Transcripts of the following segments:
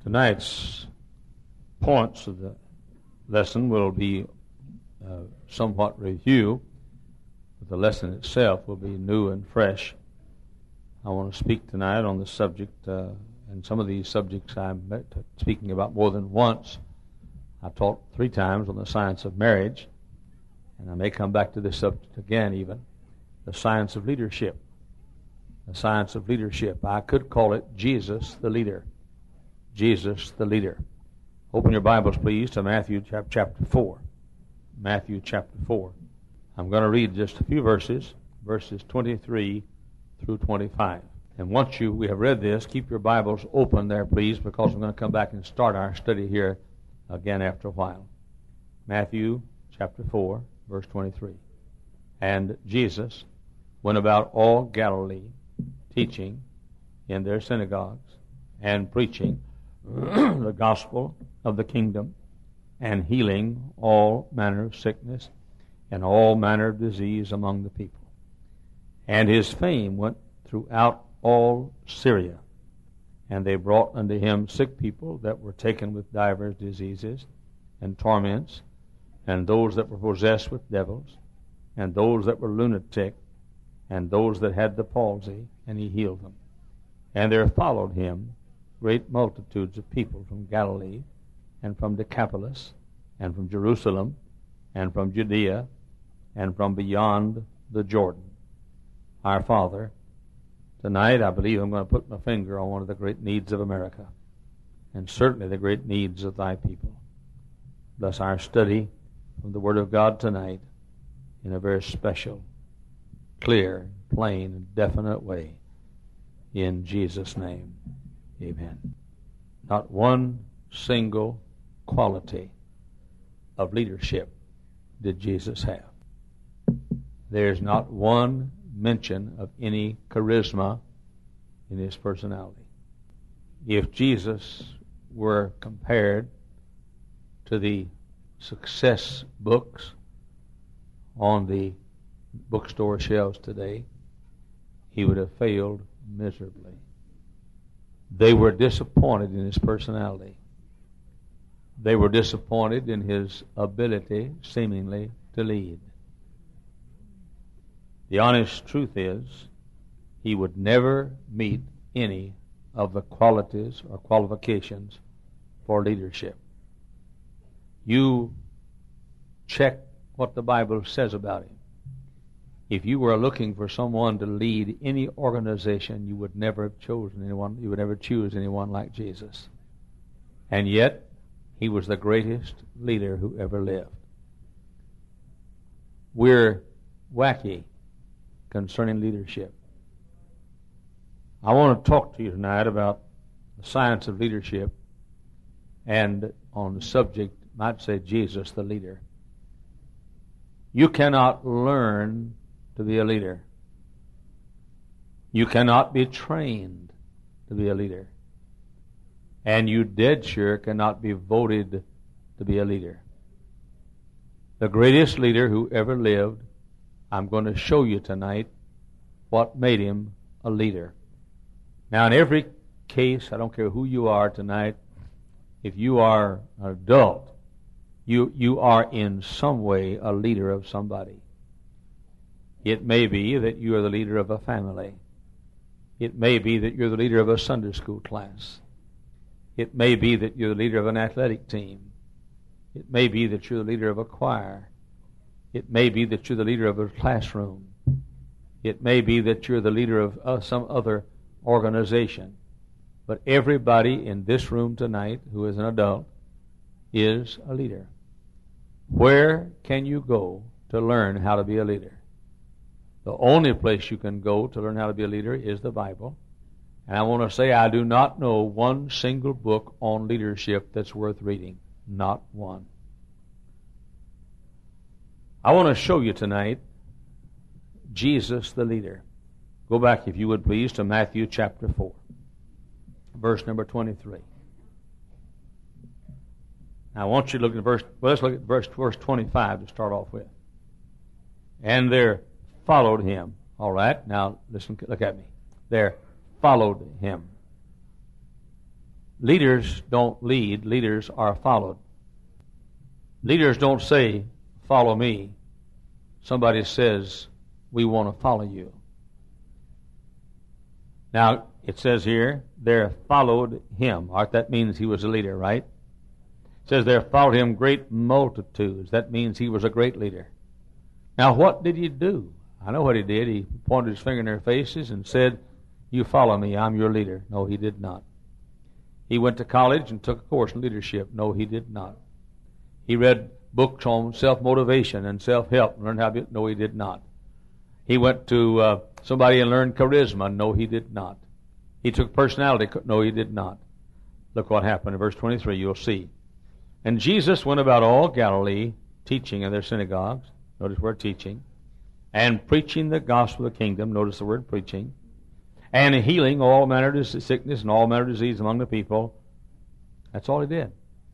Tonight's points of the lesson will be somewhat review, but the lesson itself will be new and fresh. I want to speak tonight on the subject, and some of these subjects I'm speaking about more than once. I've taught 3 times on the science of marriage, and I may come back to this subject again even, the science of leadership. The science of leadership. I could call it Jesus the Leader. Jesus the Leader. Open your Bibles, please, to Matthew chapter 4. Matthew chapter 4. I'm going to read just a few verses 23 through 25. And once we have read this, keep your Bibles open there, please, because I'm going to come back and start our study here again after a while. Matthew chapter 4, verse 23. And Jesus went about all Galilee, teaching in their synagogues and preaching the gospel of the kingdom and healing all manner of sickness and all manner of disease among the people. And his fame went throughout all Syria, and they brought unto him sick people that were taken with divers diseases and torments, and those that were possessed with devils, and those that were lunatic, and those that had the palsy, and he healed them. And there followed him great multitudes of people from Galilee, and from Decapolis, and from Jerusalem, and from Judea, and from beyond the Jordan. Our Father, tonight I believe I'm going to put my finger on one of the great needs of America, and certainly the great needs of thy people. Bless our study from the Word of God tonight in a very special, clear, plain, and definite way. In Jesus' name, amen. Not one single quality of leadership did Jesus have. There's not one mention of any charisma in his personality. If Jesus were compared to the success books on the bookstore shelves today, he would have failed miserably. They were disappointed in his personality. They were disappointed in his ability, seemingly, to lead. The honest truth is, he would never meet any of the qualities or qualifications for leadership. You check what the Bible says about him. If you were looking for someone to lead any organization, you would never have chosen anyone. You would never choose anyone like Jesus. And yet, he was the greatest leader who ever lived. We're wacky concerning leadership. I want to talk to you tonight about the science of leadership, and on the subject, I might say Jesus the Leader. You cannot learn to be a leader. You cannot be trained to be a leader. And you dead sure cannot be voted to be a leader. The greatest leader who ever lived, I'm going to show you tonight what made him a leader. Now, in every case, I don't care who you are tonight, if you are an adult, you are in some way a leader of somebody. It may be that you are the leader of a family. It may be that you're the leader of a Sunday school class. It may be that you're the leader of an athletic team. It may be that you're the leader of a choir. It may be that you're the leader of a classroom. It may be that you're the leader of some other organization. But everybody in this room tonight who is an adult is a leader. Where can you go to learn how to be a leader? The only place you can go to learn how to be a leader is the Bible. And I want to say I do not know one single book on leadership that's worth reading. Not one. I want to show you tonight Jesus the Leader. Go back, if you would please, to Matthew chapter 4, verse number 23. Now I want you to look at let's look at verse 25 to start off with. And there followed him. All right, now listen, look at me. There followed him leaders don't lead, leaders are followed. Leaders don't say, follow me. Somebody says, we want to follow you. Now, it says here, there followed him. All right, that means he was a leader, right? It says there followed him great multitudes. That means he was a great leader. Now, what did he do? I know what he did. He pointed his finger in their faces and said, you follow me, I'm your leader. No, he did not. He went to college and took a course in leadership. No, he did not. He read books on self-motivation and self-help and learned how to. No, he did not. He went to somebody and learned charisma. No, he did not. He took personality. No, he did not. Look what happened in verse 23. You'll see. And Jesus went about all Galilee, teaching in their synagogues. Notice we're teaching. And preaching the gospel of the kingdom. Notice the word preaching. And healing all manner of sickness and all manner of disease among the people. That's all he did.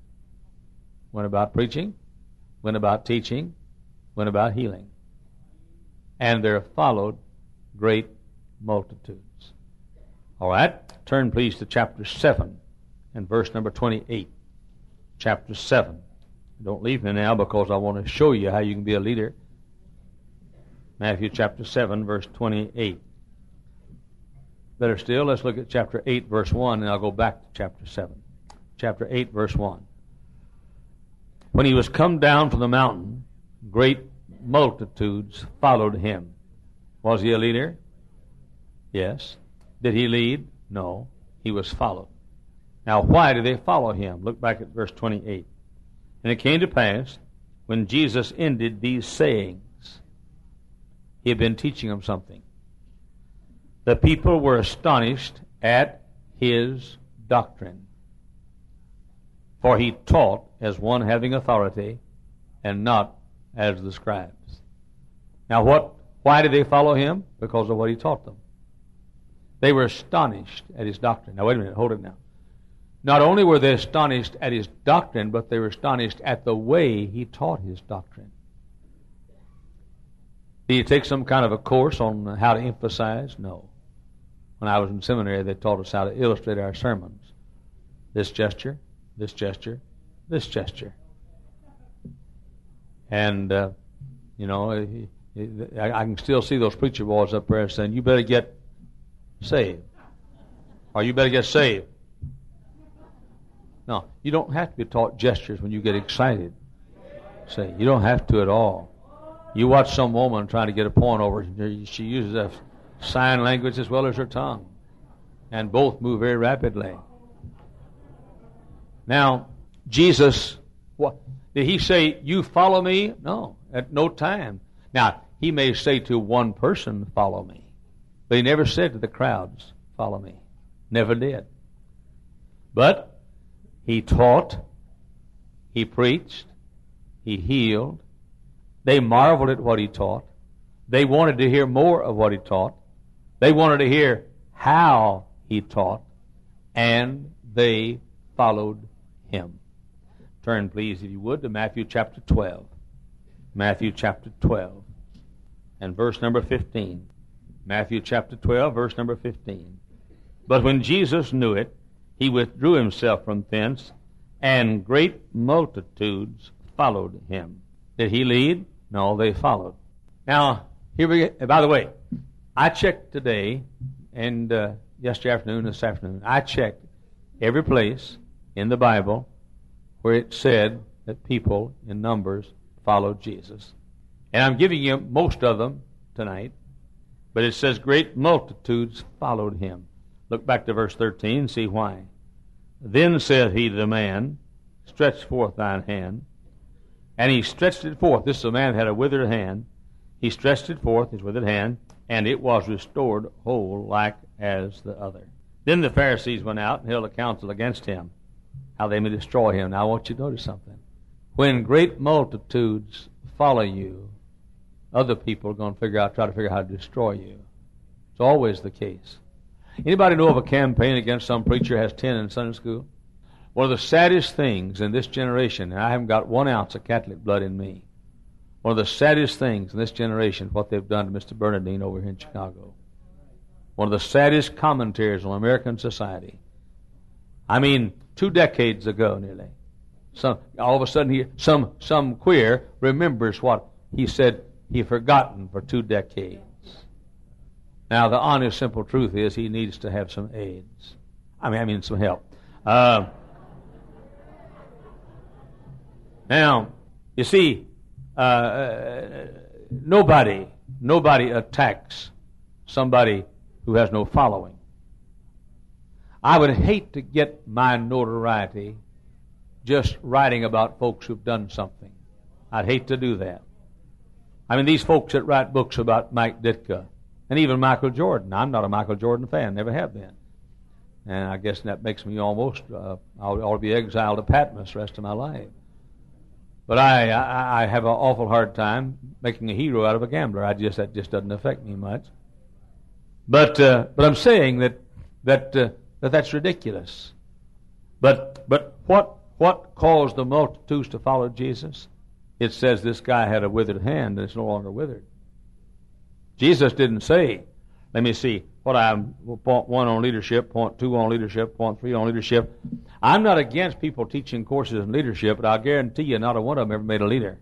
Went about preaching, went about teaching, went about healing. And there followed great multitudes. All right, turn please to chapter 7 and verse number 28. Chapter 7. Don't leave me now because I want to show you how you can be a leader. Matthew chapter 7, verse 28. Better still, let's look at chapter 8, verse 1, and I'll go back to chapter 7. Chapter 8, verse 1. When he was come down from the mountain, great multitudes followed him. Was he a leader? Yes. Did he lead? No. He was followed. Now, why did they follow him? Look back at verse 28. And it came to pass, when Jesus ended these sayings, he had been teaching them something. The people were astonished at his doctrine. For he taught as one having authority, and not as the scribes. Now why did they follow him? Because of what he taught them. They were astonished at his doctrine. Now wait a minute, hold it now. Not only were they astonished at his doctrine, but they were astonished at the way he taught his doctrine. Did he take some kind of a course on how to emphasize? No. When I was in seminary, they taught us how to illustrate our sermons. This gesture, this gesture, this gesture. And, I can still see those preacher boys up there saying, you better get saved. Or you better get saved. No, you don't have to be taught gestures when you get excited. Say, you don't have to at all. You watch some woman trying to get a point over, she uses a sign language as well as her tongue. And both move very rapidly. Now, Jesus, what did he say, you follow me? No, at no time. Now, he may say to one person, follow me. But he never said to the crowds, follow me. Never did. But he taught, he preached, he healed. They marveled at what he taught. They wanted to hear more of what he taught. They wanted to hear how he taught. And they followed him. Turn, please, if you would, to Matthew chapter 12. Matthew chapter 12 and verse number 15. Matthew chapter 12, verse number 15. But when Jesus knew it, he withdrew himself from thence, and great multitudes followed him. Did he lead? No, they followed. Now, here we go. By the way, I checked today, and yesterday afternoon, this afternoon, I checked every place in the Bible where it said that people in numbers followed Jesus. And I'm giving you most of them tonight, but it says great multitudes followed him. Look back to verse 13, see why. Then said he to the man, stretch forth thine hand. And he stretched it forth. This is a man that had a withered hand. He stretched it forth, his withered hand, and it was restored whole like as the other. Then the Pharisees went out and held a council against him, how they may destroy him. Now I want you to notice something. When great multitudes follow you, other people are going to try to figure out how to destroy you. It's always the case. Anybody know of a campaign against some preacher has 10 in Sunday school? One of the saddest things in this generation, and I haven't got 1 ounce of Catholic blood in me, one of the saddest things in this generation is what they've done to Mr. Bernardine over here in Chicago. One of the saddest commentaries on American society. I mean, 2 decades ago nearly. All of a sudden, some queer remembers what he said he forgotten for 2 decades. Now, the honest, simple truth is he needs to have some aids. I mean some help. Now, you see, nobody attacks somebody who has no following. I would hate to get my notoriety just writing about folks who've done something. I'd hate to do that. I mean, these folks that write books about Mike Ditka and even Michael Jordan. I'm not a Michael Jordan fan, never have been. And I guess that makes me almost, I'll be exiled to Patmos the rest of my life. But I have an awful hard time making a hero out of a gambler. That just doesn't affect me much. But I'm saying that's ridiculous. But what caused the multitudes to follow Jesus? It says this guy had a withered hand and it's no longer withered. Jesus didn't say, let me see, point 1 on leadership, point 2 on leadership, point 3 on leadership. I'm not against people teaching courses in leadership, but I'll guarantee you not a one of them ever made a leader.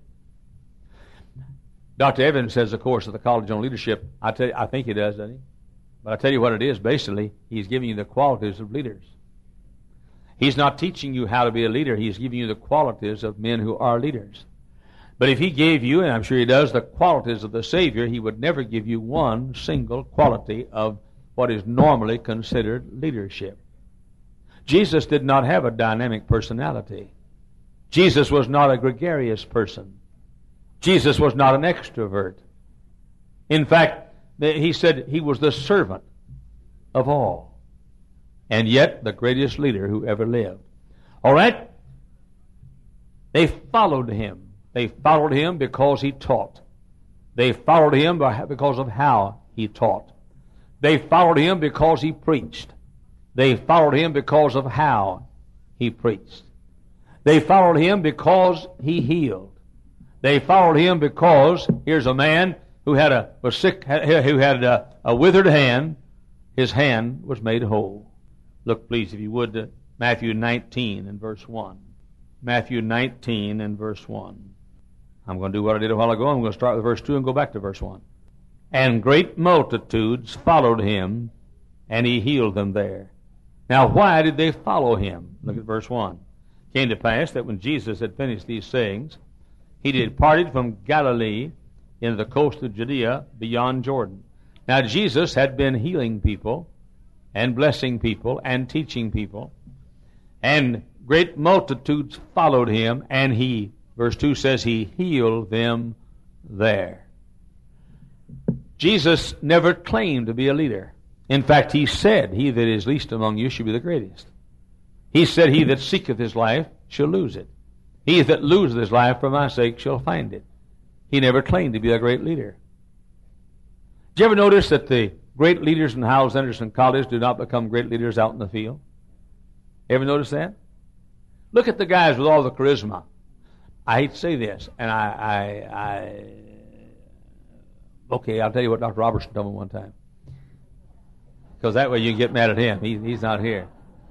Dr. Evans says a course at the College on Leadership. I think he does, doesn't he? But I tell you what it is, basically, he's giving you the qualities of leaders. He's not teaching you how to be a leader. He's giving you the qualities of men who are leaders. But if he gave you, and I'm sure he does, the qualities of the Savior, he would never give you one single quality of what is normally considered leadership. Jesus did not have a dynamic personality. Jesus was not a gregarious person. Jesus was not an extrovert. In fact, he said he was the servant of all. And yet, the greatest leader who ever lived. All right? They followed him. They followed him because he taught. They followed him because of how he taught. They followed him because he preached. They followed him because of how he preached. They followed him because he healed. They followed him because here's a man who was sick, who had a withered hand. His hand was made whole. Look, please, if you would, to Matthew 19 and verse 1. Matthew 19 and verse 1. I'm going to do what I did a while ago. I'm going to start with verse 2 and go back to verse 1. And great multitudes followed him, and he healed them there. Now, why did they follow him? Look at verse 1. It came to pass that when Jesus had finished these sayings, he departed from Galilee into the coast of Judea beyond Jordan. Now, Jesus had been healing people and blessing people and teaching people, and great multitudes followed him, and he, verse 2 says, he healed them there. Jesus never claimed to be a leader. In fact, he said, he that is least among you shall be the greatest. He said, he that seeketh his life shall lose it. He that loseth his life for my sake shall find it. He never claimed to be a great leader. Did you ever notice that the great leaders in Howells Anderson College do not become great leaders out in the field? Ever notice that? Look at the guys with all the charisma. I hate to say this, and okay, I'll tell you what Dr. Robertson told me one time. Because that way you can get mad at him. He's not here.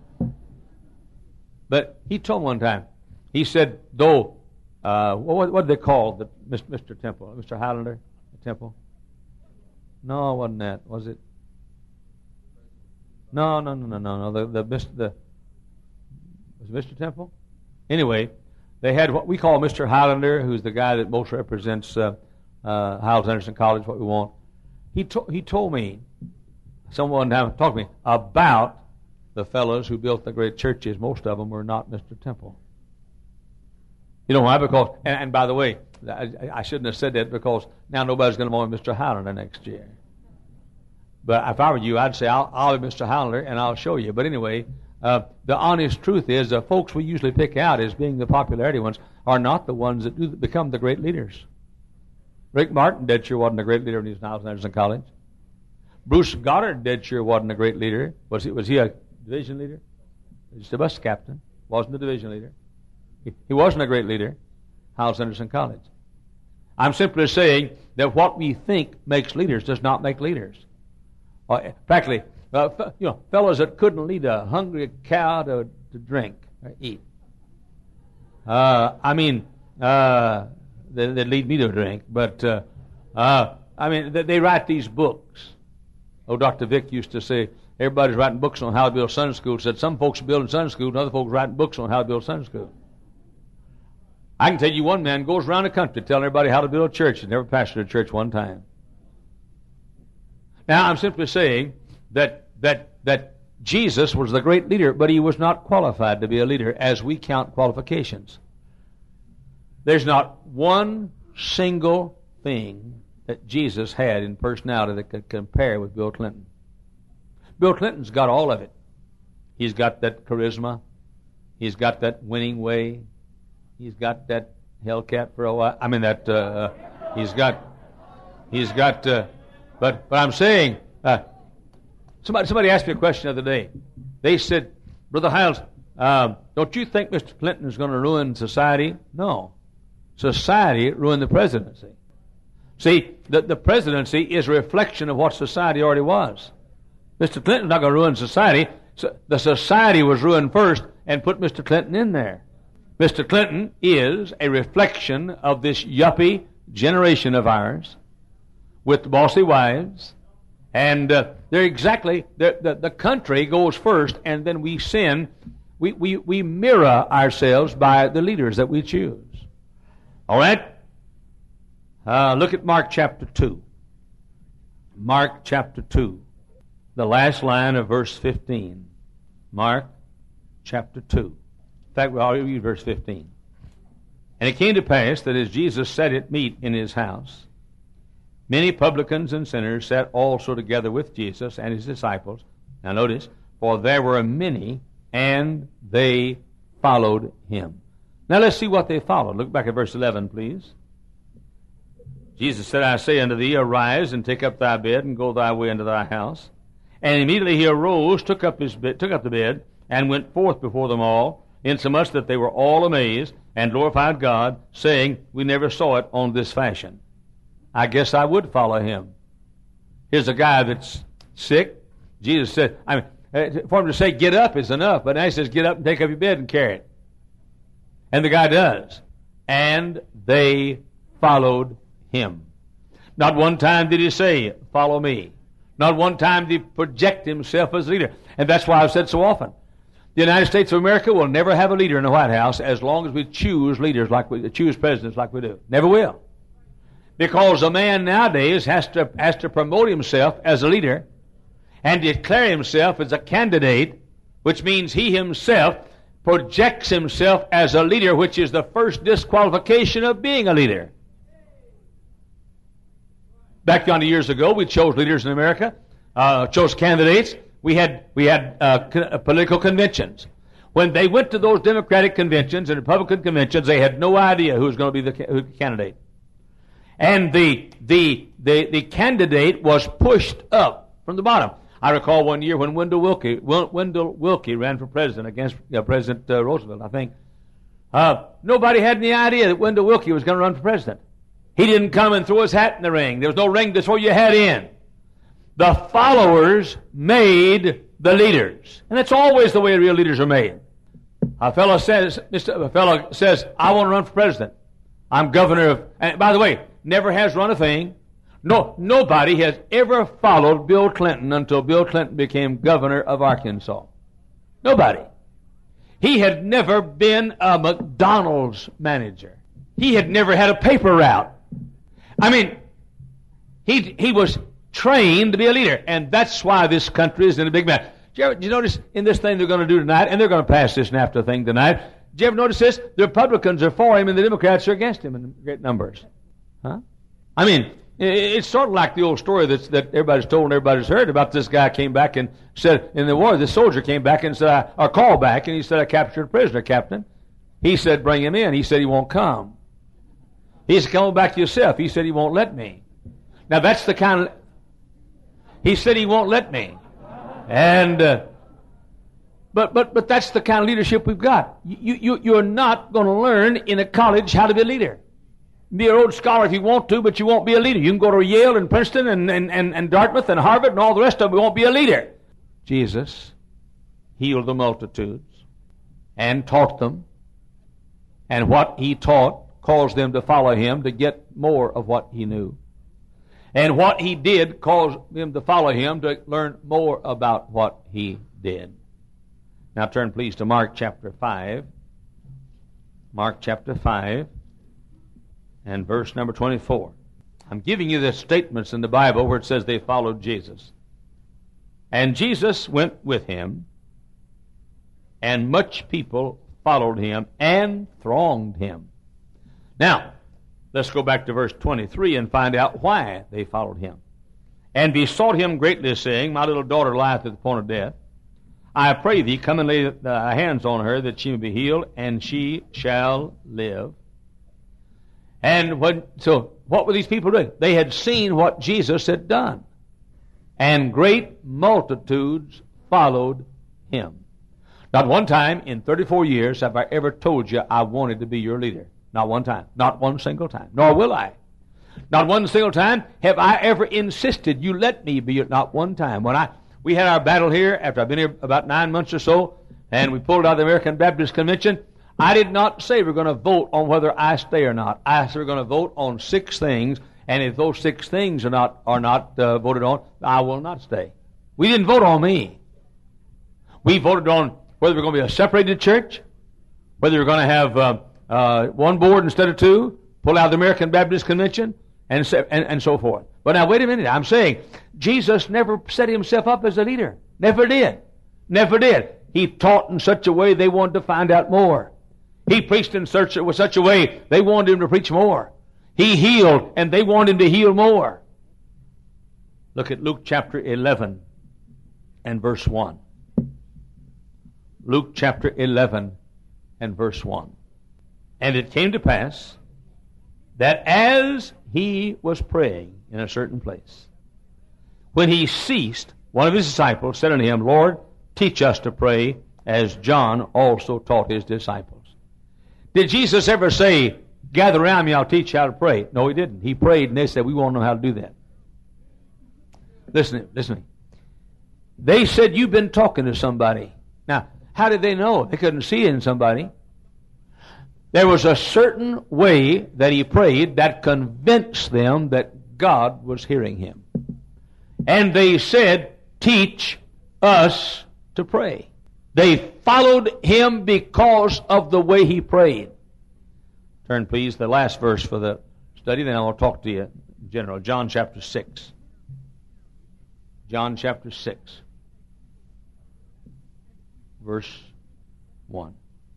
But he told me one time, he said, though, what did they call Mr. Temple? Mr. Highlander Temple? No, it wasn't that, was it? No. Was it Mr. Temple? Anyway, they had what we call Mr. Highlander, who's the guy that most represents Howells Anderson College, what we want. He told me, someone talked to me about the fellows who built the great churches. Most of them were not Mr. Temple. You know why? Because, and by the way, I shouldn't have said that because now nobody's going to want Mr. Highlander next year. But if I were you, I'd say, I'll be Mr. Highlander and I'll show you. But anyway, the honest truth is the folks we usually pick out as being the popularity ones are not the ones that do become the great leaders. Rick Martin, dead sure, wasn't a great leader when he was in Howells Anderson College. Bruce Goddard, dead sure, wasn't a great leader. Was he a division leader? He was a bus captain. Wasn't a division leader. He wasn't a great leader. Howells Anderson College. I'm simply saying that what we think makes leaders does not make leaders. Practically, fellows that couldn't lead a hungry cow to to drink or eat. They lead me to drink, but they write these books. Oh, Dr. Vick used to say, everybody's writing books on how to build Sunday school. Said some folks are building Sunday school, and other folks writing books on how to build Sunday school. I can tell you one man goes around the country telling everybody how to build a church. He never pastored a church one time. Now, I'm simply saying that Jesus was the great leader, but he was not qualified to be a leader as we count qualifications. There's not one single thing that Jesus had in personality that could compare with Bill Clinton. Bill Clinton's got all of it. He's got that charisma. He's got that winning way. He's got that Hellcat for a while. But I'm saying, somebody asked me a question the other day. They said, Brother Hiles, don't you think Mr. Clinton is going to ruin society? No. Society ruined the presidency. See, the presidency is a reflection of what society already was. Mr. Clinton's not going to ruin society. So the society was ruined first and put Mr. Clinton in there. Mr. Clinton is a reflection of this yuppie generation of ours with bossy wives. And the country goes first, and then we sin. We mirror ourselves by the leaders that we choose. All right? Look at Mark chapter 2. Mark chapter 2. The last line of verse 15. Mark chapter 2. In fact, I'll read verse 15. And it came to pass that as Jesus sat at meat in his house, many publicans and sinners sat also together with Jesus and his disciples. Now notice, for there were many, and they followed him. Now let's see what they followed. Look back at verse 11, please. Jesus said, I say unto thee, arise and take up thy bed and go thy way into thy house. And immediately he arose, took up the bed, and went forth before them all, insomuch that they were all amazed, and glorified God, saying, we never saw it on this fashion. I guess I would follow him. Here's a guy that's sick. Jesus said, for him to say get up is enough, but now he says get up and take up your bed and carry it. And the guy does. And they followed him. Not one time did he say, follow me. Not one time did he project himself as a leader. And that's why I've said so often, the United States of America will never have a leader in the White House as long as we choose leaders choose presidents like we do. Never will. Because a man nowadays has to promote himself as a leader and declare himself as a candidate, which means he himself projects himself as a leader, which is the first disqualification of being a leader. Back yonder years ago, we chose leaders in America, chose candidates. We had political conventions. When they went to those Democratic conventions and Republican conventions, they had no idea who was going to be the candidate. And the candidate was pushed up from the bottom. I recall one year when Wendell Willkie ran for president against President Roosevelt, I think. Nobody had any idea that Wendell Willkie was going to run for president. He didn't come and throw his hat in the ring. There was no ring to throw your hat in. The followers made the leaders. And that's always the way real leaders are made. A fellow says, I want to run for president. I'm governor of, and by the way, never has run a thing. No, nobody has ever followed Bill Clinton until Bill Clinton became governor of Arkansas. Nobody. He had never been a McDonald's manager. He had never had a paper route. I mean, he was trained to be a leader, and that's why this country is in a big mess. Did you notice in this thing they're going to do tonight, and they're going to pass this NAFTA thing tonight, did you ever notice this? The Republicans are for him and the Democrats are against him in great numbers. Huh? I mean, it's sort of like the old story that everybody's told and everybody's heard about this guy came back and said, in the war, this soldier came back and said, or called back, and he said, I captured a prisoner, Captain. He said, bring him in. He said, he won't come. He said, come back yourself. He said, he won't let me. Now, that's the kind of... He said he won't let me. And... But that's the kind of leadership we've got. You're not going to learn in a college how to be a leader. Be a Rhodes Scholar if you want to, but you won't be a leader. You can go to Yale and Princeton and Dartmouth and Harvard and all the rest of them. You won't be a leader. Jesus healed the multitudes. and taught them. And what he taught caused them to follow him to get more of what he knew. And what he did caused them to follow him to learn more about what he did. Now turn please to Mark chapter 5. Mark chapter 5 and verse number 24. I'm giving you the statements in the Bible where it says they followed Jesus. And Jesus went with him, and much people followed him and thronged him. Now, let's go back to verse 23 and find out why they followed him. And besought him greatly, saying, My little daughter lieth at the point of death. I pray thee, come and lay thy hands on her, that she may be healed, and she shall live. And so what were these people doing? They had seen what Jesus had done. And great multitudes followed him. Not one time in 34 years have I ever told you I wanted to be your leader. Not one time. Not one single time. Nor will I. Not one single time have I ever insisted you let me be your... Not one time. When we had our battle here, after I've been here about 9 months or so, and we pulled out the American Baptist Convention, I did not say we're going to vote on whether I stay or not. I said we're going to vote on 6 things, and if those 6 things are not voted on, I will not stay. We didn't vote on me. We voted on whether we're going to be a separated church, whether we're going to have one board instead of 2, pull out the American Baptist Convention, and so forth. But now, wait a minute. I'm saying Jesus never set himself up as a leader. Never did. Never did. He taught in such a way they wanted to find out more. He preached in such a way they wanted him to preach more. He healed, and they wanted him to heal more. Look at Luke chapter 11 and verse 1. Luke chapter 11 and verse 1. And it came to pass that as he was praying in a certain place, when he ceased, one of his disciples said unto him, Lord, teach us to pray, as John also taught his disciples. Did Jesus ever say, gather around me, I'll teach you how to pray? No, he didn't. He prayed, and they said, we want to know how to do that. Listen to me. They said, you've been talking to somebody. Now, how did they know? They couldn't see it in somebody. There was a certain way that he prayed that convinced them that God was hearing him. And they said, teach us to pray. They followed him because of the way he prayed. Turn, please, the last verse for the study, then I'll talk to you in general. John chapter 6. John chapter 6. Verse 1.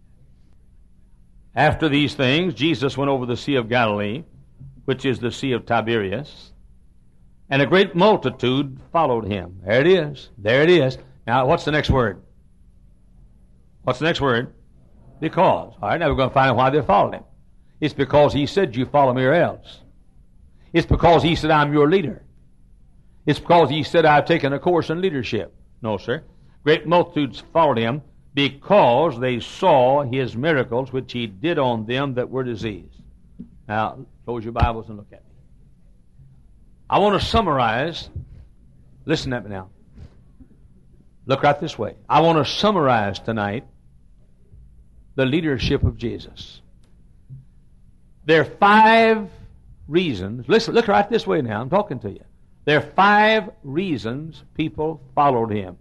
After these things, Jesus went over the Sea of Galilee, which is the Sea of Tiberias, and a great multitude followed him. There it is. There it is. Now, what's the next word? What's the next word? Because. All right, now we're going to find out why they followed him. It's because he said, you follow me or else. It's because he said, I'm your leader. It's because he said, I've taken a course in leadership. No, sir. Great multitudes followed him because they saw his miracles which he did on them that were diseased. Now, close your Bibles and look at me. I want to summarize. Listen at me now. Look right this way. I want to summarize tonight the leadership of Jesus. There are 5 reasons. Listen, look right this way now. I'm talking to you. There are 5 reasons people followed him.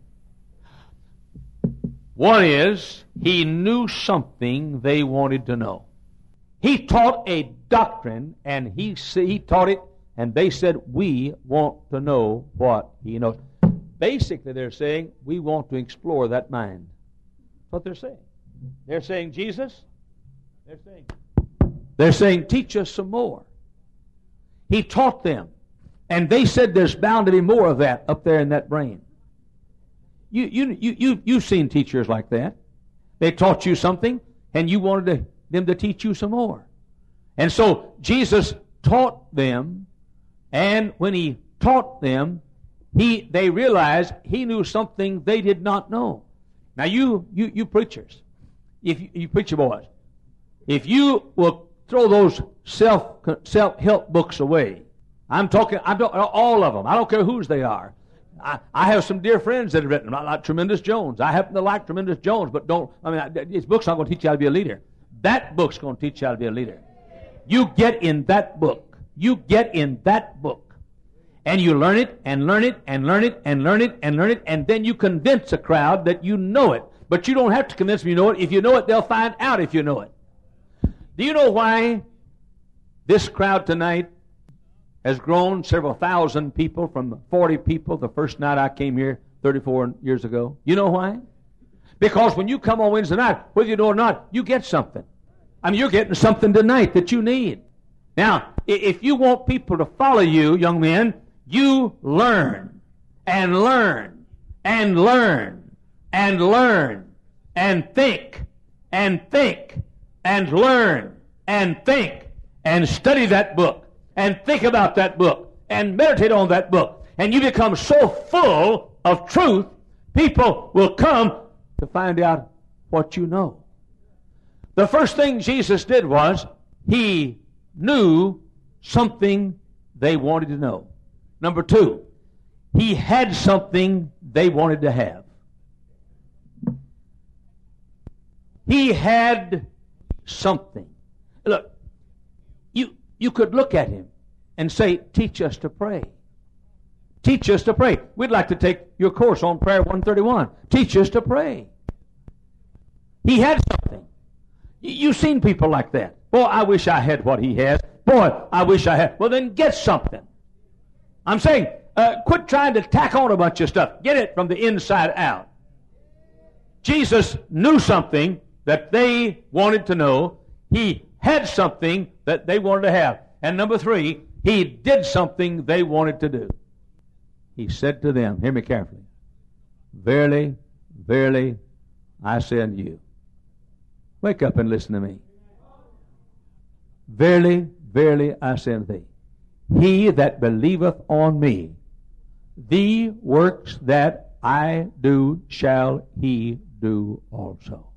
One is he knew something they wanted to know. He taught a doctrine, and he taught it, and they said, we want to know what he knows. Basically, they're saying, we want to explore that mind. That's what they're saying. They're saying, Jesus, they're saying, teach us some more. He taught them, and they said there's bound to be more of that up there in that brain. You've seen teachers like that. They taught you something, and you wanted them to teach you some more. And so Jesus taught them, and when he taught them, they realized he knew something they did not know. Now you preachers, if you preacher boys, if you will throw those self-help books away, I'm talking all of them. I don't care whose they are. I have some dear friends that have written, like Tremendous Jones. I happen to like Tremendous Jones, but his book's not going to teach you how to be a leader. That book's going to teach you how to be a leader. You get in that book. You get in that book. And you learn it, and learn it, and learn it, and learn it, and learn it, and then you convince a crowd that you know it. But you don't have to convince them you know it. If you know it, they'll find out if you know it. Do you know why this crowd tonight has grown several thousand people from 40 people the first night I came here 34 years ago? You know why? Because when you come on Wednesday night, whether you know it or not, you get something. I mean, you're getting something tonight that you need. Now, if you want people to follow you, young men, you learn and learn and learn and learn and think and think and learn and think and study that book and think about that book and meditate on that book. And you become so full of truth, people will come to find out what you know. The first thing Jesus did was he knew something they wanted to know. Number two, he had something they wanted to have. He had something. Look, you could look at him and say, teach us to pray. Teach us to pray. We'd like to take your course on Prayer 131. Teach us to pray. He had something. You've seen people like that. Boy, I wish I had what he has. Boy, I wish I had. Well, then get something. I'm saying, quit trying to tack on a bunch of stuff. Get it from the inside out. Jesus knew something that they wanted to know. He had something that they wanted to have. And number three, he did something they wanted to do. He said to them, hear me carefully, verily, verily, I say unto you. Wake up and listen to me. Verily, verily, I say unto thee, he that believeth on me, the works that I do shall he do also.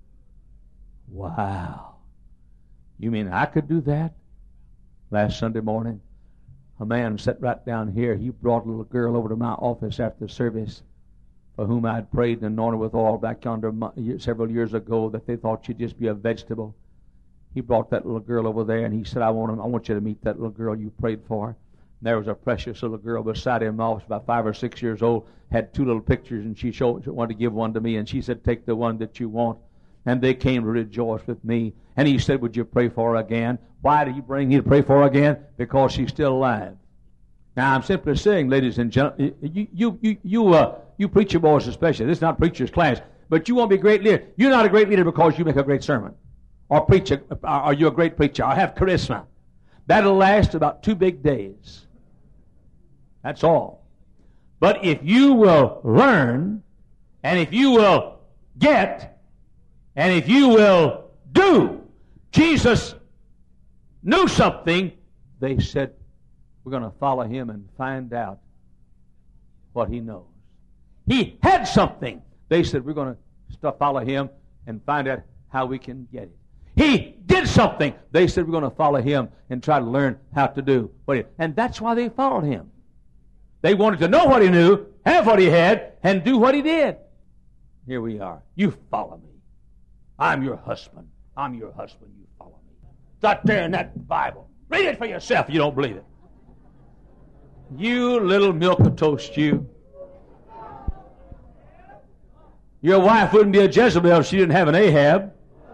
Wow. You mean I could do that? Last Sunday morning, a man sat right down here. He brought a little girl over to my office after the service for whom I had prayed and anointed with oil back yonder several years ago that they thought she'd just be a vegetable. He brought that little girl over there, and he said, I want you to meet that little girl you prayed for. And there was a precious little girl beside him, about 5 or 6 years old, had 2 little pictures, and she wanted to give one to me, and she said, take the one that you want. And they came to rejoice with me. And he said, would you pray for her again? Why did he bring me to pray for her again? Because she's still alive. Now, I'm simply saying, ladies and gentlemen, you preacher boys especially, this is not preacher's class, but you want to be a great leader. You're not a great leader because you make a great sermon. Or you're a great preacher, or have charisma. That'll last about 2 big days. That's all. But if you will learn, and if you will get, and if you will do, Jesus knew something. They said, we're going to follow him and find out what he knows. He had something. They said, we're going to follow him and find out how we can get it. He did something. They said, we're going to follow him and try to learn how to do what he did. And that's why they followed him. They wanted to know what he knew, have what he had, and do what he did. Here we are. You follow me. I'm your husband. I'm your husband. You follow me. It's out there in that Bible. Read it for yourself if you don't believe it. You little milk-a-toast, you. Your wife wouldn't be a Jezebel if she didn't have an Ahab.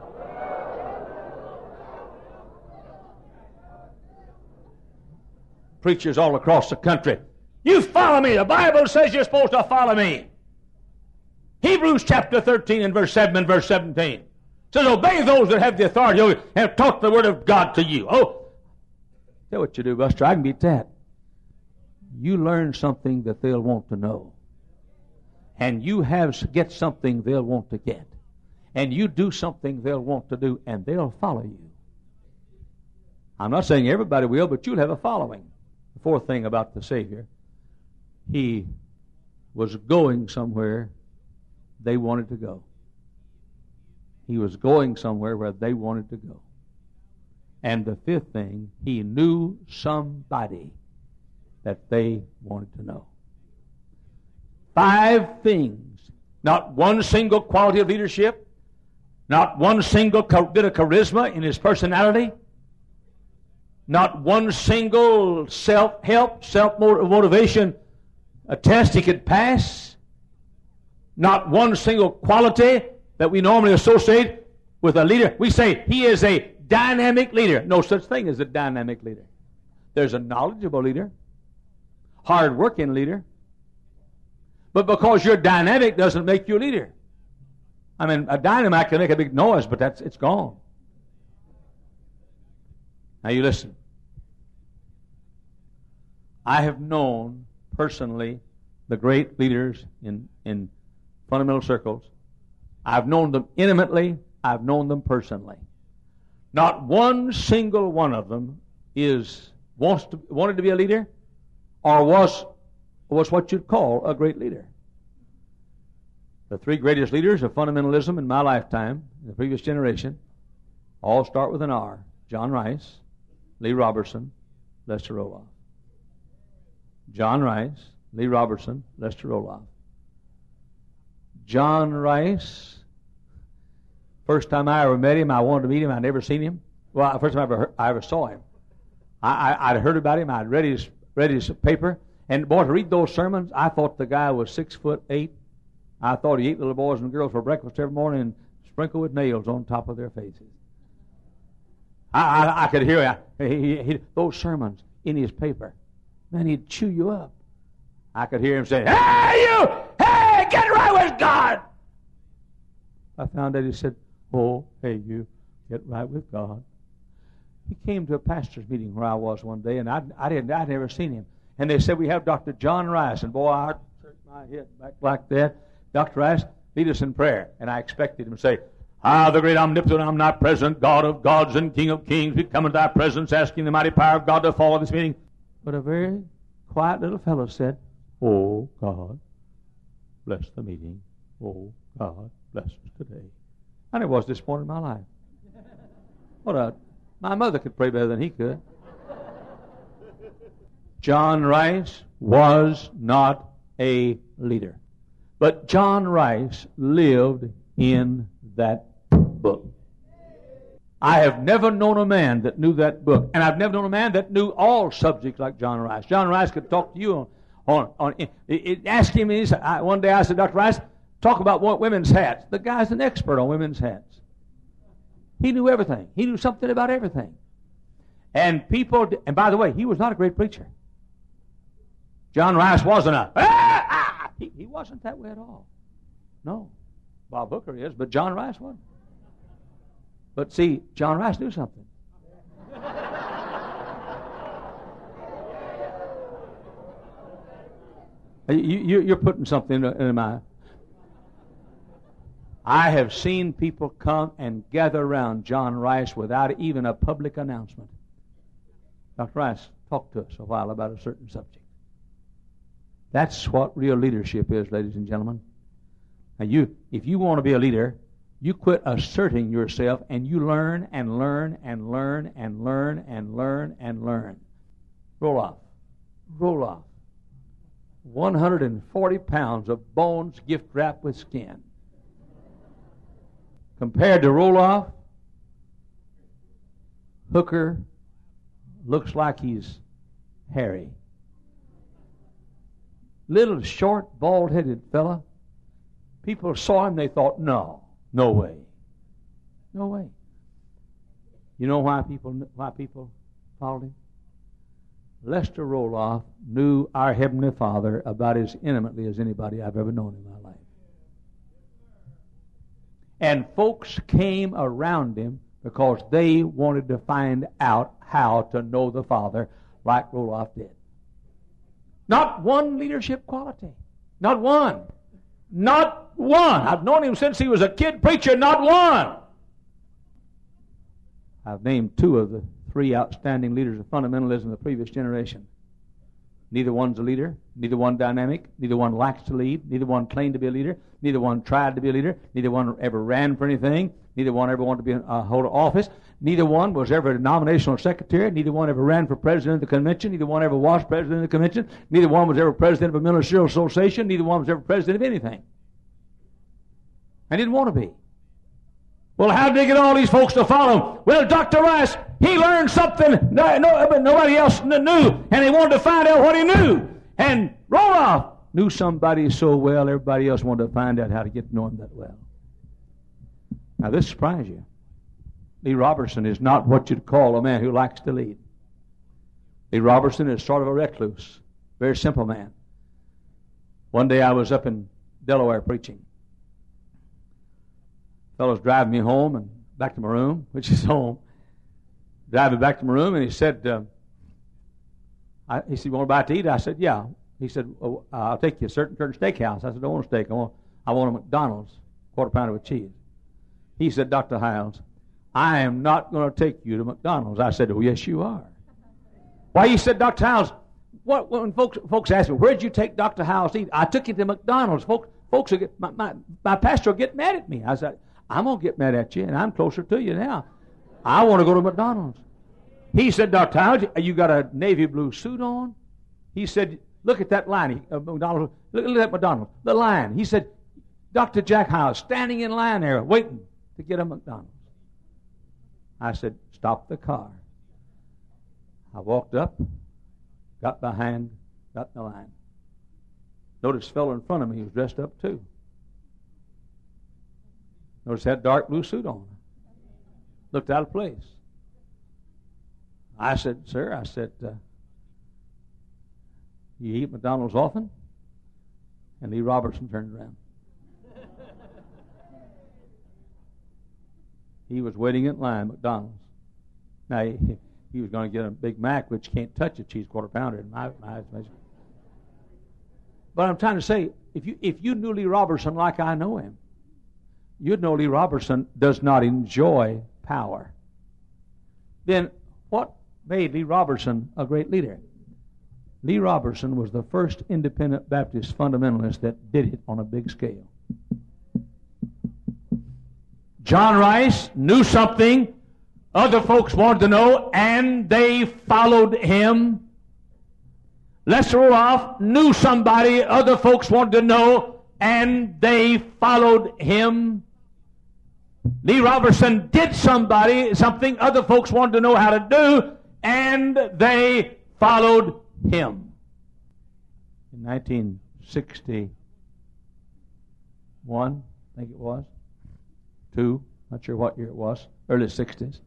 Preachers all across the country. You follow me. The Bible says you're supposed to follow me. Hebrews chapter 13 and verse 7 and verse 17 says, obey those that have the authority and have taught the word of God to you. Oh, tell what you do, Buster. I can beat that. You learn something that they'll want to know. And you get something they'll want to get. And you do something they'll want to do, and they'll follow you. I'm not saying everybody will, but you'll have a following. The fourth thing about the Savior, he was going somewhere they wanted to go. He was going somewhere where they wanted to go. And the fifth thing, he knew somebody that they wanted to know. 5 things. Not one single quality of leadership. Not one single bit of charisma in his personality. Not one single self-help, self-motivation a test he could pass. Not one single quality that we normally associate with a leader. We say he is a dynamic leader. No such thing as a dynamic leader. There's a knowledgeable leader, hard-working leader. But because you're dynamic doesn't make you a leader. I mean, a dynamite can make a big noise, but it's gone. Now you listen. I have known personally the great leaders in fundamental circles. I've known them intimately. I've known them personally. Not one single one of them wanted to be a leader or was what you'd call a great leader. The 3 greatest leaders of fundamentalism in my lifetime, in the previous generation, all start with an R. John Rice, Lee Robertson, Lester Roloff. John Rice, Lee Robertson, Lester Roloff. John Rice, first time I ever met him, I wanted to meet him. I'd never seen him. Well, first time I ever saw him. I'd heard about him. I'd read his paper. And boy, to read those sermons, I thought the guy was 6'8". I thought he ate little boys and girls for breakfast every morning and sprinkled with nails on top of their faces. I could hear those sermons in his paper. Man, he'd chew you up. I could hear him say, "Hey, you! Hey, get right with God!" I found out he said, "Oh, hey, you, get right with God." He came to a pastor's meeting where I was one day, and I'd never seen him. And they said, "We have Dr. John Rice." And boy, I turned my head back like that. "Dr. Rice, lead us in prayer." And I expected him to say, "The great omnipotent, omnipresent, God of gods and King of kings, we come into thy presence asking the mighty power of God to fall on this meeting." But a very quiet little fellow said, "Oh, God, bless the meeting. Oh, God, bless us today." And it was this point in my life. My mother could pray better than he could. John Rice was not a leader. But John Rice lived in that book. I have never known a man that knew that book. And I've never known a man that knew all subjects like John Rice. John Rice could talk to you ask him, one day I said, "Dr. Rice, talk about women's hats." The guy's an expert on women's hats. He knew everything. He knew something about everything. And by the way, he was not a great preacher. John Rice wasn't he wasn't that way at all. No. Bob Hooker is, but John Rice wasn't. But see, John Rice knew something. You're putting something in my... I have seen people come and gather around John Rice without even a public announcement. "Dr. Rice, talk to us a while about a certain subject." That's what real leadership is, ladies and gentlemen. Now, if you want to be a leader, you quit asserting yourself and you learn and learn and learn and learn and learn and learn. Roll off. 140 pounds of bones gift wrapped with skin. Compared to Roloff, Hooker looks like he's hairy. Little, short, bald-headed fella. People saw him, they thought, no way. No way. You know why people followed him? Lester Roloff knew our Heavenly Father about as intimately as anybody I've ever known in my life. And folks came around him because they wanted to find out how to know the Father like Roloff did. Not one leadership quality. Not one. Not one. I've known him since he was a kid preacher. Not one. I've named 2 of the 3 outstanding leaders of fundamentalism of the previous generation. Neither one's a leader. Neither one dynamic. Neither one likes to lead. Neither one claimed to be a leader. Neither one tried to be a leader. Neither one ever ran for anything. Neither one ever wanted to be hold an office. Neither one was ever a denominational secretary. Neither one ever ran for president of the convention. Neither one ever was president of the convention. Neither one was ever president of a ministerial association. Neither one was ever president of anything. I didn't want to be. Well, how did they get all these folks to follow him? Well, Dr. Rice, he learned something nobody else knew, and he wanted to find out what he knew. And Roloff knew somebody so well, everybody else wanted to find out how to get to know him that well. Now, this surprises you. Lee Roberson is not what you'd call a man who likes to lead. Lee Roberson is sort of a recluse, very simple man. One day I was up in Delaware preaching. Fellow's driving me home and back to my room, which is home. Driving back to my room, and he said, "You want to buy to eat?" I said, "Yeah." He said, "I'll take you to a certain steakhouse." I said, "I don't want a steak. I want a McDonald's, quarter pounder with cheese." He said, "Dr. Hiles, I am not going to take you to McDonald's." I said, "Oh, yes, you are." Why? He said, "Dr. Hiles, when folks ask me, where'd you take Dr. Hiles to eat?" "I took you to McDonald's." Folks will get, my pastor will get mad at me. I said, "I'm going to get mad at you, and I'm closer to you now. I want to go to McDonald's." He said, "Dr. Hiles, you got a navy blue suit on?" He said, "Look at that line. McDonald's. Look at that McDonald's. The line." He said, "Dr. Jack Hiles standing in line there waiting to get a McDonald's." I said, "Stop the car." I walked up, got behind, got in the line. Noticed a fellow in front of me, he was dressed up too. Noticed he had a dark blue suit on. Looked out of place. I said, "Sir," "you eat McDonald's often?" And Lee Roberson turned around. He was waiting in line at McDonald's. Now, he was going to get a Big Mac, which can't touch a cheese quarter pounder in my estimation. But I'm trying to say, if you knew Lee Roberson like I know him, you'd know Lee Roberson does not enjoy power. Then what made Lee Roberson a great leader? Lee Roberson was the first independent Baptist fundamentalist that did it on a big scale. John Rice knew something other folks wanted to know, and they followed him. Lester Roloff knew somebody other folks wanted to know, and they followed him. Lee Roberson did something other folks wanted to know how to do, and they followed him. In 1961, I think it was, not sure what year it was, early 60s,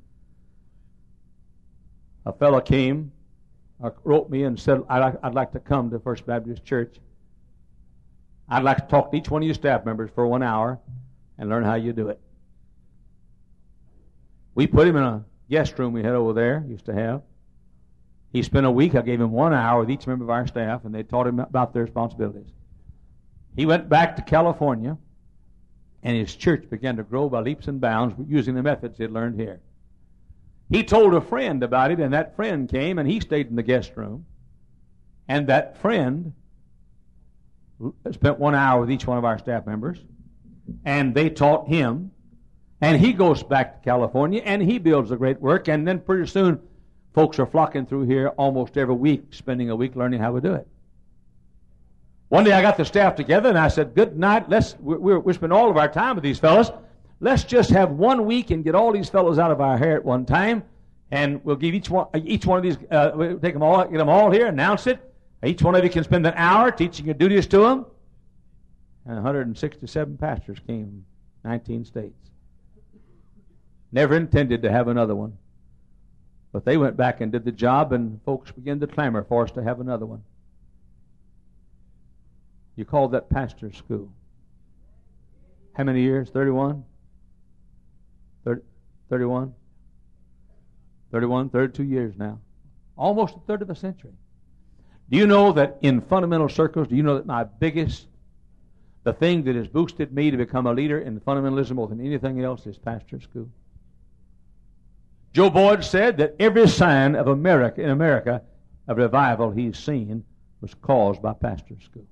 a fellow came, wrote me and said, I'd like to come to First Baptist Church. I'd like to talk to each one of you staff members for 1 hour and learn how you do it. We put him in a guest room we had over there, used to have. He spent a week. I gave him 1 hour with each member of our staff, and they taught him about their responsibilities. He went back to California, and his church began to grow by leaps and bounds using the methods he had learned here. He told a friend about it, and that friend came, and he stayed in the guest room. And that friend spent 1 hour with each one of our staff members, and they taught him. And he goes back to California, and he builds a great work, and then pretty soon folks are flocking through here almost every week, spending a week learning how we do it. One day I got the staff together, and I said, "Good night. We're spending all of our time with these fellows. Let's just have 1 week and get all these fellows out of our hair at one time, and we'll give each one of these, we'll take them all, get them all here, announce it. Each one of you can spend an hour teaching your duties to them." And 167 pastors came from 19 states. Never intended to have another one. But they went back and did the job, and folks began to clamor for us to have another one. You called that pastor's school. How many years? 31? 31? 32 years now. Almost a third of a century. Do you know that in fundamental circles, do you know that the thing that has boosted me to become a leader in fundamentalism more than anything else is pastor's school? Joe Boyd said that every sign of America, of revival he's seen, was caused by pastor's school.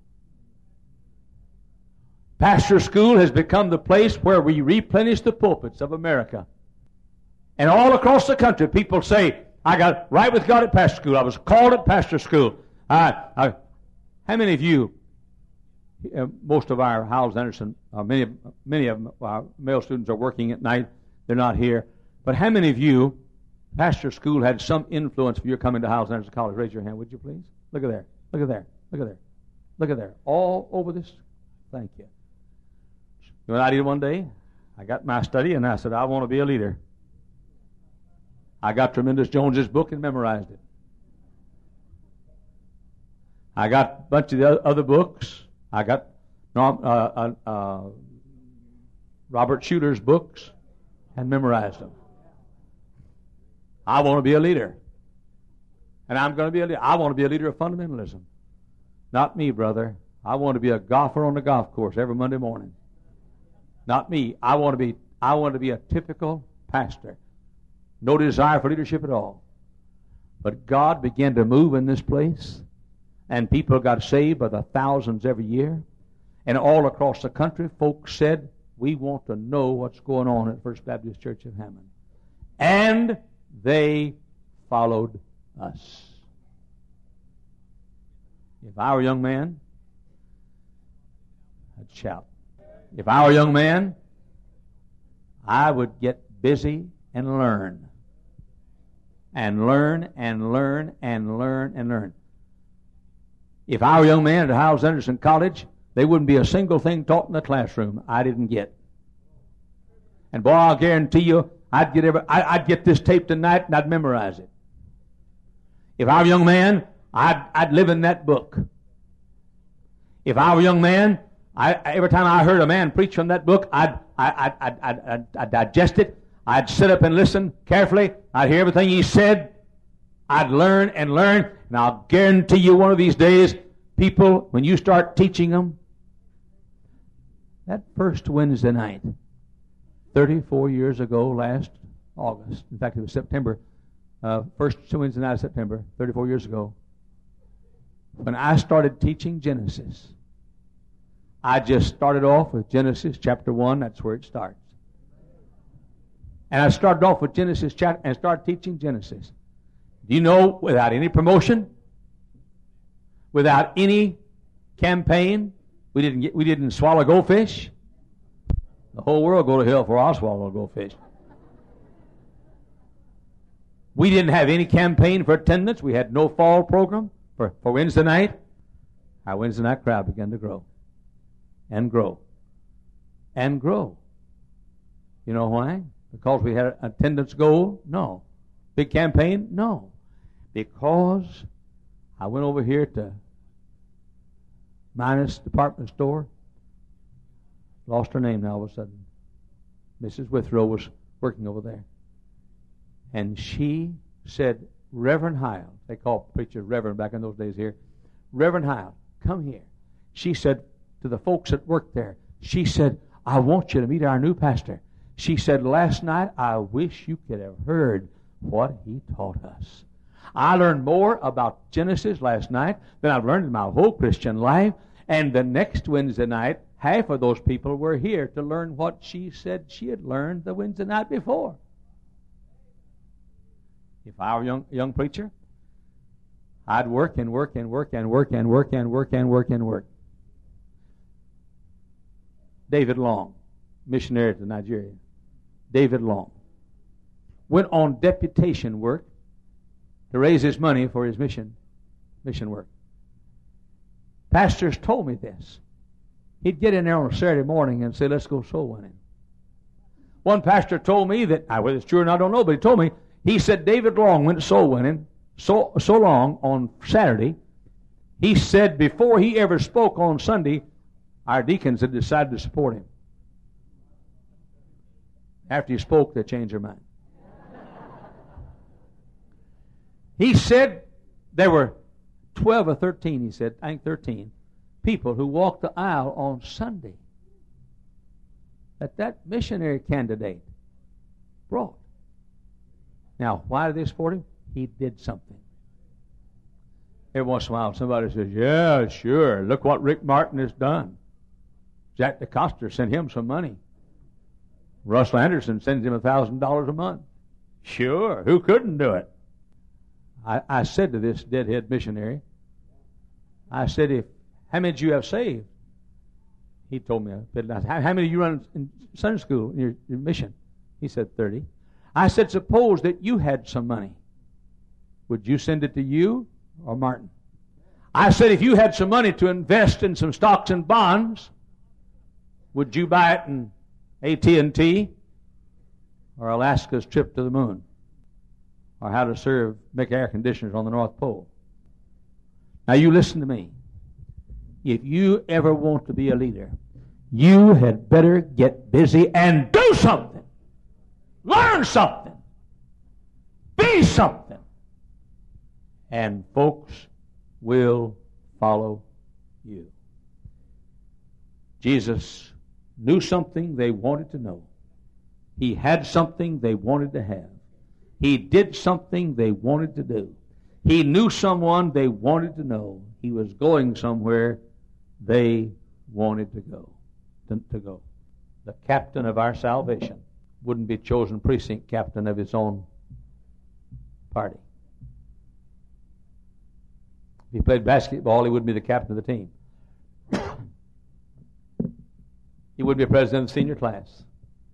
Pastor's school has become the place where we replenish the pulpits of America. And all across the country, people say, I got right with God at pastor school. I was called at pastor school. How many of you, most of our Howells Anderson, many of our male students are working at night. They're not here. But how many of you, pastor school had some influence for your coming to Howells Anderson College? Raise your hand, would you please? Look at there. Look at there. Look at there. Look at there. All over this. Thank you. You know what I did one day? I got my study and I said, I want to be a leader. I got Tremendous Jones's book and memorized it. I got a bunch of the other books. I got Robert Shooter's books and memorized them. I want to be a leader. And I'm going to be a leader. I want to be a leader of fundamentalism. Not me, brother. I want to be a golfer on the golf course every Monday morning. Not me. I want to be a typical pastor. No desire for leadership at all. But God began to move in this place, and people got saved by the thousands every year. And all across the country, folks said, we want to know what's going on at First Baptist Church of Hammond. And they followed us. If I were a young man, I'd shout. If I were a young man, I would get busy and learn. And learn and learn and learn and learn. If I were a young man at Howells Anderson College, there wouldn't be a single thing taught in the classroom I didn't get. And boy, I'll guarantee you, I'd get this tape tonight and I'd memorize it. If I were a young man, I'd live in that book. If I were a young man, every time I heard a man preach from that book, I'd digest it. I'd sit up and listen carefully. I'd hear everything he said. I'd learn and learn. And I'll guarantee you one of these days, people, when you start teaching them, that first Wednesday night, 34 years ago, last August, in fact it was September, first Wednesday night of September, 34 years ago, when I started teaching Genesis, I just started off with Genesis chapter 1, that's where it starts. And I started off with Genesis chapter and started teaching Genesis. Do you know, without any promotion, without any campaign, we didn't swallow goldfish. The whole world go to hell for I'll swallow a goldfish. We didn't have any campaign for attendance. We had no fall program for Wednesday night. Our Wednesday night crowd began to grow and grow and grow. You know why? Because we had an attendance goal? No. Big campaign? No. Because I went over here to Minus Department Store. Lost her name now all of a sudden. Mrs. Withrow was working over there. And she said, Reverend Heil, they called preachers Reverend back in those days here, Reverend Heil, come here. She said to the folks that worked there, she said, I want you to meet our new pastor. She said, last night, I wish you could have heard what he taught us. I learned more about Genesis last night than I've learned in my whole Christian life. And the next Wednesday night, half of those people were here to learn what she said she had learned the Wednesday night before. If I were a young preacher, I'd work and work and work and work and work and work and work and work. David Long, missionary to Nigeria. David Long went on deputation work to raise his money for his mission work. Pastors told me this. He'd get in there on a Saturday morning and say, let's go soul winning. One pastor told me that, whether it's true or not, I don't know, but he told me, he said David Long went soul winning so long on Saturday. He said before he ever spoke on Sunday, our deacons had decided to support him. After he spoke, they changed their mind. He said there were 12 or 13, he said, I think 13, people who walked the aisle on Sunday that missionary candidate brought. Now, why did they support him? He did something. Every once in a while somebody says, yeah, sure, look what Rick Martin has done. Jack DeCoster sent him some money. Russell Anderson sends him $1,000 a month. Sure, who couldn't do it? I said to this deadhead missionary, I said, how many did you have saved? He told me, how many did you run in Sunday school in your mission? He said 30. I said, suppose that you had some money. Would you send it to you or Martin? I said, if you had some money to invest in some stocks and bonds, would you buy it in AT&T or Alaska's trip to the moon? Or how to make air conditioners on the North Pole? Now you listen to me. If you ever want to be a leader, you had better get busy and do something. Learn something. Be something. And folks will follow you. Jesus knew something they wanted to know. He had something they wanted to have. He did something they wanted to do. He knew someone they wanted to know. He was going somewhere they wanted to go. The captain of our salvation wouldn't be chosen precinct captain of his own party. If he played basketball, he wouldn't be the captain of the team. He wouldn't be president of the senior class.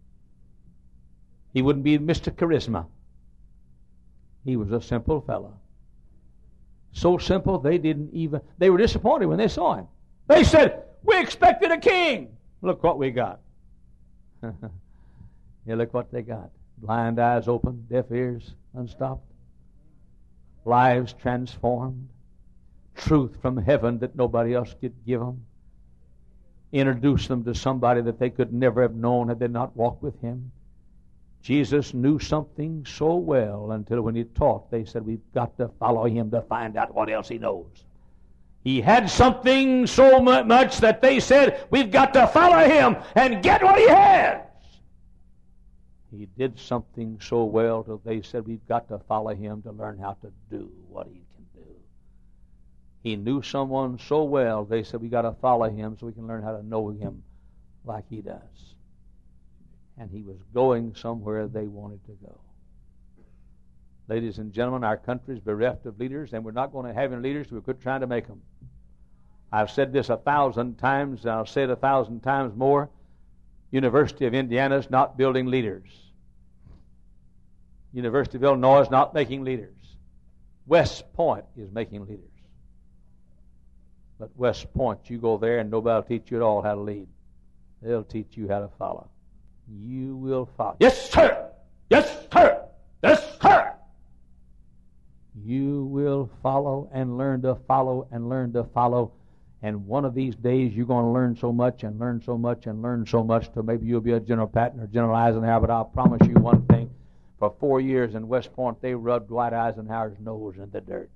He wouldn't be Mr. Charisma. He was a simple fellow. So simple they were disappointed when they saw him. They said, we expected a king. Look what we got. Yeah, look what they got. Blind eyes opened, deaf ears unstopped, lives transformed, truth from heaven that nobody else could give them, introduce them to somebody that they could never have known had they not walked with him. Jesus knew something so well until when he taught, they said, we've got to follow him to find out what else he knows. He had something so much that they said, we've got to follow him and get what he has. He did something so well that they said, we've got to follow him to learn how to do what he can do. He knew someone so well, they said, we've got to follow him so we can learn how to know him like he does. And he was going somewhere they wanted to go. Ladies and gentlemen, our country is bereft of leaders, and we're not going to have any leaders till we quit trying to make them. I've said this 1,000 times, and I'll say it 1,000 times more. University of Indiana is not building leaders. University of Illinois is not making leaders. West Point is making leaders. But West Point, you go there and nobody will teach you at all how to lead. They'll teach you how to follow. You will follow. Yes, sir! Yes, sir! Yes, sir! You will follow and learn to follow and learn to follow. And one of these days you're going to learn so much and learn so much and learn so much till maybe you'll be a General Patton or General Eisenhower. But I'll promise you one thing. For 4 years in West Point, they rubbed Dwight Eisenhower's nose in the dirt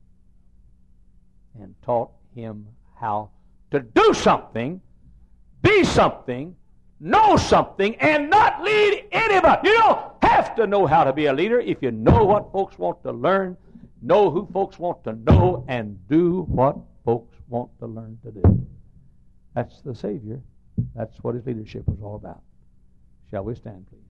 and taught him how to do something, be something, know something, and not lead anybody. You don't have to know how to be a leader if you know what folks want to learn, know who folks want to know, and do what folks want to learn to do. That's the Savior. That's what his leadership was all about. Shall we stand, please?